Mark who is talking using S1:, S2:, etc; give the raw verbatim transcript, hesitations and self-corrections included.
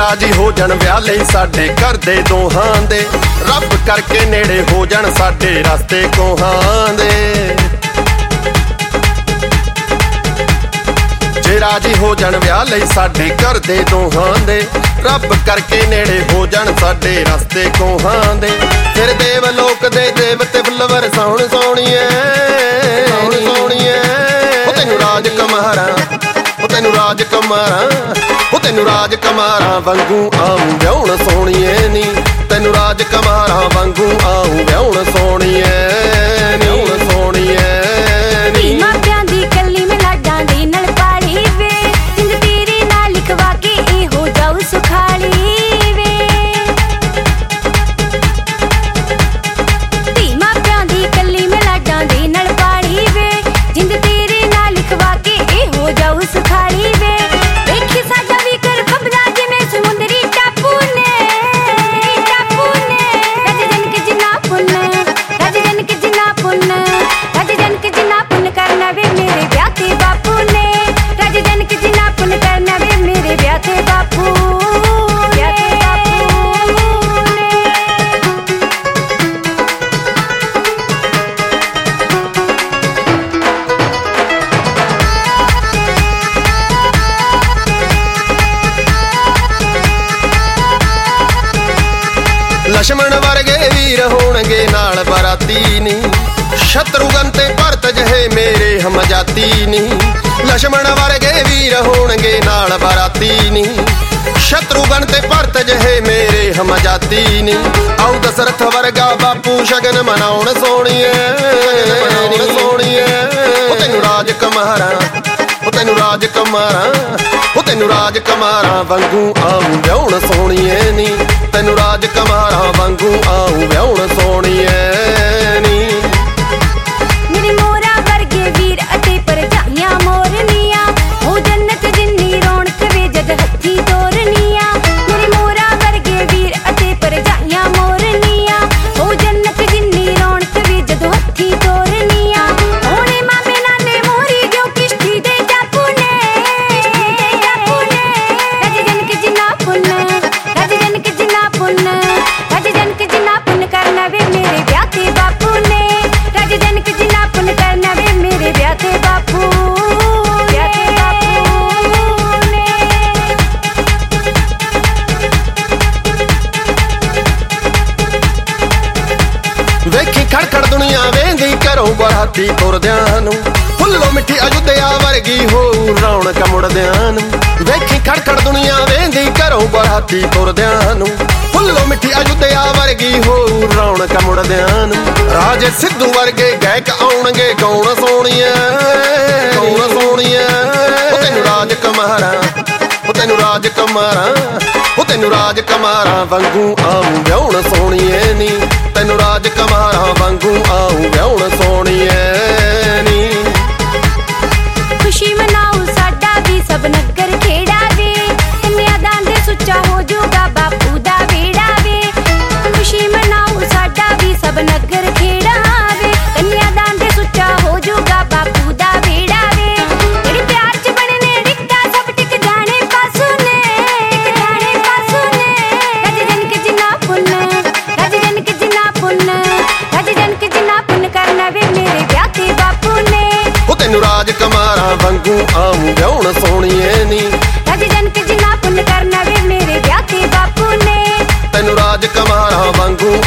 S1: ਰਾਜੀ ਹੋ ਜਾਣ ਵਿਆਹ ਲਈ ਸਾਡੇ ਘਰ ਦੇ ਦੋਹਾਂ ਦੇ, ਰੱਬ ਕਰਕੇ ਨੇੜੇ ਹੋ ਜਾਣ ਸਾਡੇ ਰਸਤੇ ਕੋਹਾਂ ਦੇ। ਜੇ ਰਾਜੀ ਹੋ ਜਾਣ ਵਿਆਹ ਲਈ ਸਾਡੇ ਘਰ ਦੇ ਦੋਹਾਂ ਦੇ, ਰੱਬ ਕਰਕੇ ਨੇੜੇ ਹੋ ਜਾਣ ਸਾਡੇ ਰਸਤੇ ਕੋਹਾਂ ਦੇ। ਫਿਰ ਦੇਵ ਲੋਕ ਦੇ ਦੇਵਤੇ ਫੁੱਲਵਰ ਸੋਹਣ ਸੋਹਣੀਏ ਸੋਹਣੀਏ, ਉਹ ਤੈਨੂੰ ਰਾਜ ਕੁਮਾਰਾਂ ਉਹ ਤੈਨੂੰ ਰਾਜ ਕੁਮਾਰਾਂ ਉਹ ਤੈਨੂੰ ਰਾਜ ਕੁਮਾਰਾਂ ਵਾਂਗੂ ਆਉਂ ਵਿਆਹੁਣ ਸੋਹਣੀਏ ਨੀ, ਤੈਨੂੰ ਰਾਜ ਕੁਮਾਰਾਂ ਵਾਂਗੂ ਆਉਂ ਵਿਆਹੁਣ ਸੋਹਣੀਏ ਨੀ, ਵਿਆਹੁਣ ਸੋਹਣੀਏ ਨੀ।
S2: ਮਾਪਿਆਂ ਦੀ ਕੱਲੀ ਮੈਂ ਲਾਡਾਂ ਦੇ ਨਾਲ ਪਾਲੀ ਵੇ, ਜਿੰਦ ਤੇਰੇ ਨਾਲ ਲਿਖਵਾ ਕੇ ਇਹ ਹੋ ਜਾਊ ਸੁਖਾਲੀ ਵੇ। ਧੀ ਮਾਪਿਆਂ ਦੀ ਕੱਲੀ ਮੈਂ ਲਾਡਾਂ ਦੇ ਨਾਲ ਪਾਲੀ ਵੇ, ਜਿੰਦ ਤੇਰੇ ਨਾਲ ਲਿਖਵਾ ਕੇ ਇਹ ਹੋ ਜਾਊ ਸੁਖਾਲੀ ਵੇ। ਵੇਖੀ ਸਾਡਾ ਵੀ ਕਰ ਖਬਰਾਂ ਜਿਵੇਂ ਸਮੁੰਦਰੀ ਟਾਪੂ ਨੇ ਟਾਪੂ ਨੇ, ਰੱਜ ਜਨ ਕੇ ਜਿੰਨਾ ਪੁੰਨ ਰੱਜ ਜਨ ਕੇ ਜਿੰਨਾ ਪੁੰਨ ਰੱਜ ਜਨ ਕੇ ਜਿੰਨਾ ਪੁੰਨ ਕਰਨਾ ਵੇ ਮੇਰੇ ਵਿਆਹ ਤੇ ਬਾਪੂ ਨੇ, ਰੱਜ ਜਨ ਕੇ ਜਿੰਨਾ ਪੁੰਨ ਕਰਨਾ ਵੇ ਮੇਰੇ ਵਿਆਹ ਤੇ ਬਾਪੂ ਵਿਆਹ ਤੇ ਬਾਪੂ ਨੇ।
S1: ਲਛਮਣ ਵਰਗੇ ਵੀਰ ਹੋਣਗੇ ਨਾਲ ਬਰਾਤੀ ਨੀ, ਸ਼ਤਰੂਗਨ ਤੇ ਭਰਤ ਜਿਹੇ ਮੇਰੇ ਹਮਜਾਤੀ ਨੀ। ਲਛਮਣ ਵਰਗੇ ਵੀਰ ਹੋਣਗੇ ਨਾਲ ਬਰਾਤੀ ਨੀ, ਸ਼ਤਰੂਗਨ ਤੇ ਭਰਤ ਜਿਹੇ ਮੇਰੇ ਹਮਜਾਤੀ ਨੀ। ਆਉ ਦਸ਼ਰਥ ਵਰਗਾ ਬਾਪੂ ਸ਼ਗਨ ਮਨਾਉਣ ਸੋਹਣੀਏ ਮਨਾਉਣ ਸੋਹਣੀਏ, ਉਹ ਤੈਨੂੰ ਰਾਜ ਕੁਮਾਰਾਂ ਉਹ ਤੈਨੂੰ ਰਾਜ ਕੁਮਾਰਾਂ ਉਹ ਤੈਨੂੰ ਰਾਜ ਕੁਮਾਰਾਂ ਵਾਂਗੂ ਆਉਂ ਵਿਆਹੁਣ ਸੋਹਣੀਏ ਨੀ, ਤੈਨੂੰ ਰਾਜ ਕੁਮਾਰਾਂ ਵਾਂਗੂ ਆਉਂ ਵਿਆਹੁਣ ਸੋਹਣੀਏ ਨੀ।
S2: ਮੇਰੇ ਮੋਰਾਂ ਵਰਗੇ ਵੀਰ ਅਤੇ ਭਰਜਾਈਆਂ ਮੋਰਨੀਆਂ, ਹੋ ਜੰਨਤ ਜਿੰਨੀ ਰੌਣਕ ਵੇ ਜਦ ਹੱਥੀਂ ਤੋਰਨੀਆਂ। ਮੇਰੇ ਮੋਰਾਂ ਵਰਗੇ ਵੀਰ ਅਤੇ ਭਰਜਾਈਆਂ ਮੋਰਨੀਆਂ, ਹੋ ਜੰਨਤ ਜਿੰਨੀ ਰੌਣਕ ਵੇ ਜਦ ਹੱਥੀਂ ਤੋਰਨੀਆਂ। ਹੋਣੇ ਮਾਮੇ ਨਾਨੇ ਮੋਰੀ ਜੋ ਕਿਸ਼ਤੀ ਦੇ ਟਾਪੂ ਨੇ ਟਾਪੂ ਨੇ, ਰੱਜ ਜਨ ਕੇ ਜਿੰਨਾ ਪੁੰਨ ਰੱਜ ਜਨ ਕੇ ਜਿੰਨਾ ਪੁੰਨ ਰੱਜ ਜਨ ਕੇ ਜਿੰਨਾ ਪੁੰਨ ਕਰਨਾ ਵੇ ਮੇਰੇ ਵਿਆਹ ਤੇ ਬਾਪੂ ਨੇ, ਰੱਜ ਜਨ ਕੇ ਜਿੰਨਾ ਪੁੰਨ ਕਰਨਾ ਵੇ ਮੇਰੇ ਵਿਆਹ ਤੇ ਬਾਪੂ ਵਿਆਹ ਤੇ ਬਾਪੂ ਨੇ।
S1: ਵੇਖੀ ਖੜਖੜ ਦੁਨੀਆ ਵੇਂਦੀ ਘਰੋਂ ਬਰਾਤੀ ਤੁਰਦਿਆਂ ਨੂੰ, ਫੁੱਲੋ ਮਿੱਠੀ ਅਯੁੱਧਿਆ ਵਰਗੀ ਹੋਊ ਰੌਣਕ ਮੁੜਦਿਆਂ ਨੂੰ। ਵੇਖੀ ਖੜਖੜ ਦੁਨੀਆ ਵੇਂਦੀ ਘਰੋਂ ਬਰਾਤੀ ਤੁਰਦਿਆਂ ਨੂੰ, ਫੁੱਲੋ ਮਿੱਠੀ ਅਯੁੱਧਿਆ ਵਰਗੀ ਹੋਊ ਰੌਣਕ ਮੁੜਦਿਆਂ ਨੂੰ। ਰਾਜੇ ਸਿੱਧੂ ਵਰਗੇ ਗਾਇਕ ਆਉਣਗੇ ਗਾਉਣ ਸੋਹਣੀਏ ਗਾਉਣ ਸੋਹਣੀਏ, ਉਹ ਤੈਨੂੰ ਰਾਜ ਕੁਮਾਰਾਂ ਉਹ ਤੈਨੂੰ ਰਾਜ ਕੁਮਾਰਾਂ ਉਹ ਤੈਨੂੰ ਰਾਜ ਕੁਮਾਰਾਂ ਵਾਂਗੂ ਆਉਂ ਵਿਆਹੁਣ ਸੋਹਣੀਏ ਨੀ, ਤੈਨੂੰ ਰਾਜ ਕੁਮਾਰਾਂ ਵਾਂਗੂ ਆਉਂ ਵਿਆਹੁਣ ਸੋਹਣੀਏ ਨੀ।
S2: ਖੁਸ਼ੀ ਮਨਾਉ ਸਾਡਾ ਵੀ ਸਭ ਨਗਰ ਖੇੜਾ ਵੇ, ਕੰਨਿਆਦਾਨ ਦੇ ਸੁੱਚਾ ਹੋ ਜੂਗਾ ਬਾਪੂ ਦਾ ਵੇੜਾ ਵੇ। ਖੁਸ਼ੀ ਮਨਾਉ ਸਾਡਾ ਵੀ ਸਭ ਨਗਰ ਖੇੜਾ ਵੇ, ਕੰਨਿਆਦਾਨ ਦੇ ਸੁੱਚਾ ਹੋ ਜੂਗਾ ਬਾਪੂ ਦਾ ਵੇੜਾ ਵੇ। ਜਿਹੜੇ ਪਿਆਰ ਚ ਬਣਨੇ ਰਿਕਤਾ ਸਭ ਟਿਕ ਜਾਣੇ ਪਾਸੋਂ ਨੇ ਟਿਕ ਜਾਣੇ ਪਾਸੋਂ ਨੇ, ਰੱਜ ਜਨ ਕੇ ਜਿੰਨਾ ਪੁੰਨ ਰੱਜ ਜਨ ਕੇ ਜਿੰਨਾ ਪੁੰਨ ਰੱਜ ਜਨ ਕੇ ਜਿੰਨਾ ਪੁੰਨ ਕਰਨਾ ਵੇ ਮੇਰੇ ਵਿਆਹ ਤੇ ਬਾਪੂ ਨੇ,
S1: ਉਹ ਤੈਨੂੰ ਰਾਜ ਕੁਮਾਰਾਂ ਵਾਂਗੂ ਆਉਂ ਵਿਆਹੁਣ ਸੋਹਣੀਏ ਨੀ,
S2: ਰੱਜ ਜਨ ਕੇ ਜਿੰਨਾ ਪੁੰਨ ਕਰਨਾ ਵੇ ਮੇਰੇ ਵਿਆਹ ਤੇ ਬਾਪੂ ਨੇ,
S1: ਤੈਨੂੰ ਰਾਜ ਕੁਮਾਰਾਂ ਵਾਂਗੂ